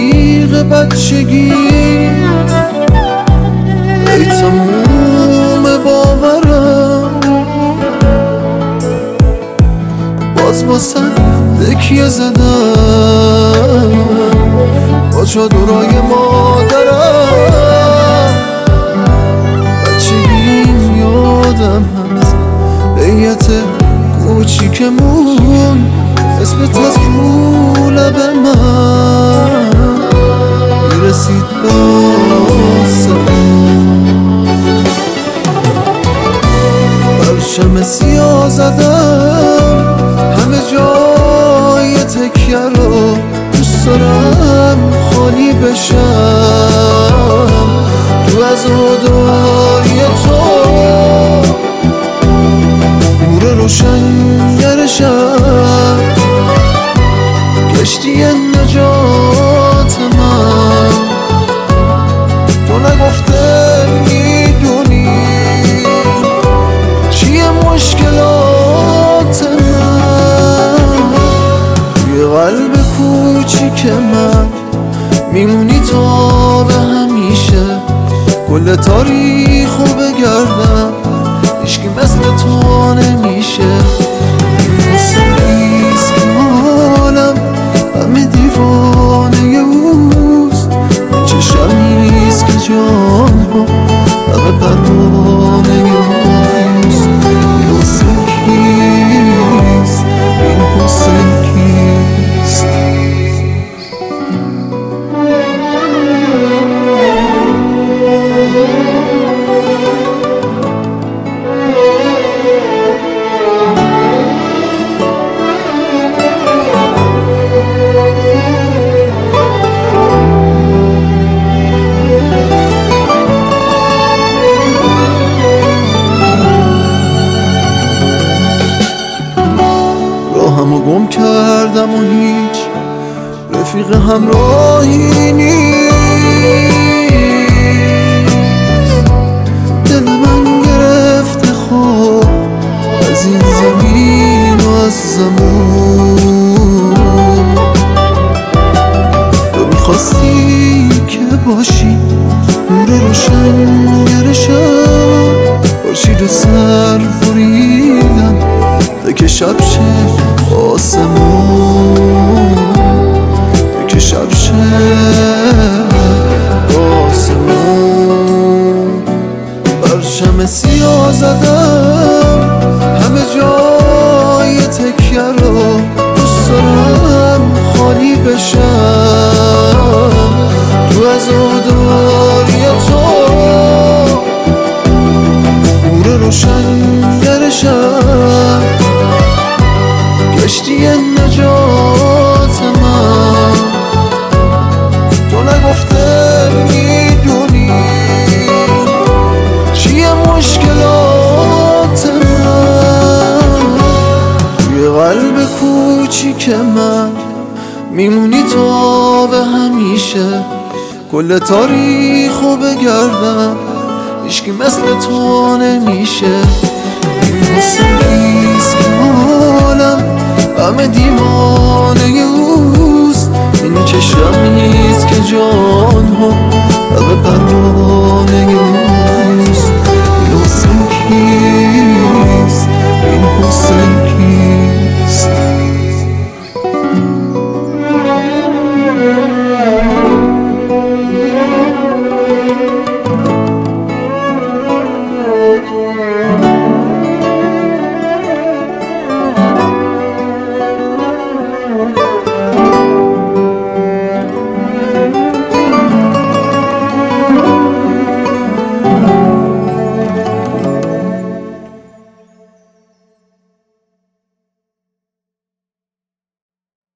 رفیق بچگی، ای تموم باورم باز واسه تکیه زدم با چادرای مادرم. بچگیم یادم هست بیعت کوچیکمون اسمت از رو لب من میرسید پرچم سیاه زدم همه جای تکیه رو، دوست دارم خالی بشم تو عزاداری تو، نور روشنگر شب، کشتی نجات من. تو نگفته میدونی چیه مشکلات من، توی قلب کوچیک من میمونی تا به همیشه. کل تاریخو بگردم هیچکی مثل تو نمیشه. این موسیقیست که حالم همه دیوانه اوست، این چشمیست که جان ها همه پروانه اوست. این حسن کیست؟ این حسن کیست؟ راهمو گم کردم و هیچ رفیق همراهی نیست. دل من گرفته خواب از این زمین و از زمون. تو میخواستی که باشی نور روشنگر شب، خورشید و سر بریدن تا که شب شه آسمون، که شب شه آسمون. پرچم سیاه زدم همه جای تکیه رو، دوست دارم خالی بشم تو عزاداری تو، نور روشنگر شب، کشتی نجات من. تو نگفته میدونی چیه مشکلات من، توی قلب کوچیک من میمونی تا به همیشه. کل تاریخو بگردم هیچکی مثل تو نمیشه. این موسیقیست که حالم همه دیوانه